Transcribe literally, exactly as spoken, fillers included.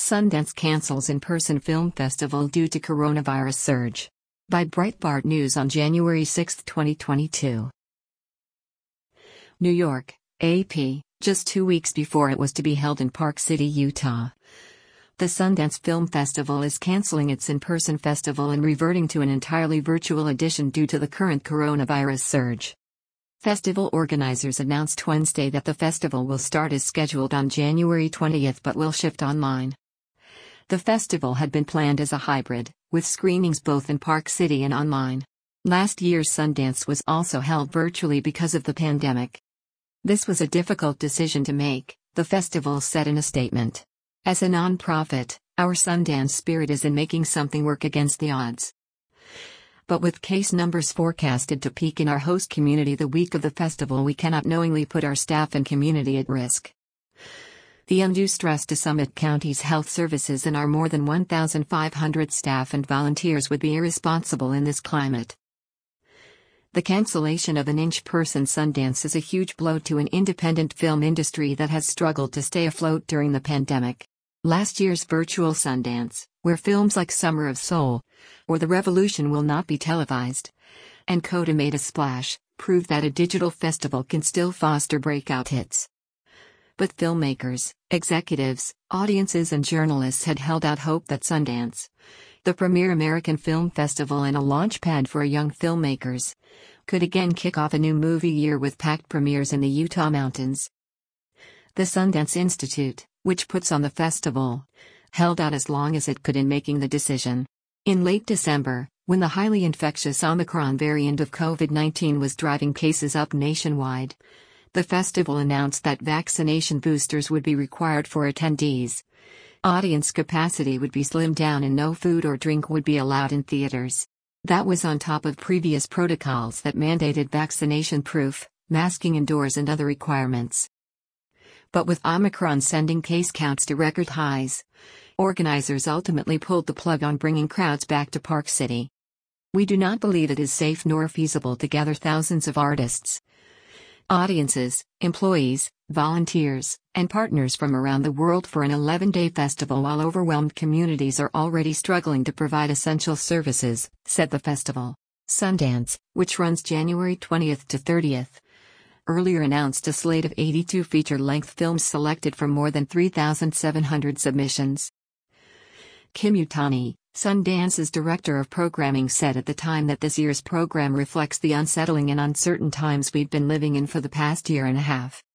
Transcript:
Sundance cancels in-person film festival due to coronavirus surge. By Breitbart News on January sixth, twenty twenty-two. New York, A P, just two weeks before it was to be held in Park City, Utah. The Sundance Film Festival is canceling its in-person festival and reverting to an entirely virtual edition due to the current coronavirus surge. Festival organizers announced Wednesday that the festival will start as scheduled on January twentieth but will shift online. The festival had been planned as a hybrid, with screenings both in Park City and online. Last year's Sundance was also held virtually because of the pandemic. This was a difficult decision to make, the festival said in a statement. As a non-profit, our Sundance spirit is in making something work against the odds. But with case numbers forecasted to peak in our host community the week of the festival, we cannot knowingly put our staff and community at risk. The undue stress to Summit County's health services and our more than one thousand five hundred staff and volunteers would be irresponsible in this climate. The cancellation of an in-person Sundance is a huge blow to an independent film industry that has struggled to stay afloat during the pandemic. Last year's virtual Sundance, where films like Summer of Soul or The Revolution will not be televised, and Coda made a splash, proved that a digital festival can still foster breakout hits. But filmmakers, executives, audiences and journalists had held out hope that Sundance, the premier American film festival and a launchpad for young filmmakers, could again kick off a new movie year with packed premieres in the Utah mountains. The Sundance Institute, which puts on the festival, held out as long as it could in making the decision. In late December, when the highly infectious Omicron variant of COVID nineteen was driving cases up nationwide, the festival announced that vaccination boosters would be required for attendees. Audience capacity would be slimmed down and no food or drink would be allowed in theaters. That was on top of previous protocols that mandated vaccination proof, masking indoors and other requirements. But with Omicron sending case counts to record highs, organizers ultimately pulled the plug on bringing crowds back to Park City. We do not believe it is safe nor feasible to gather thousands of artists, audiences, employees, volunteers, and partners from around the world for an eleven-day festival while overwhelmed communities are already struggling to provide essential services, said the festival. Sundance, which runs January twentieth to thirtieth, earlier announced a slate of eighty-two feature-length films selected from more than three thousand seven hundred submissions. Kim Utani, Sundance's director of programming, said at the time that this year's program reflects the unsettling and uncertain times we've been living in for the past year and a half.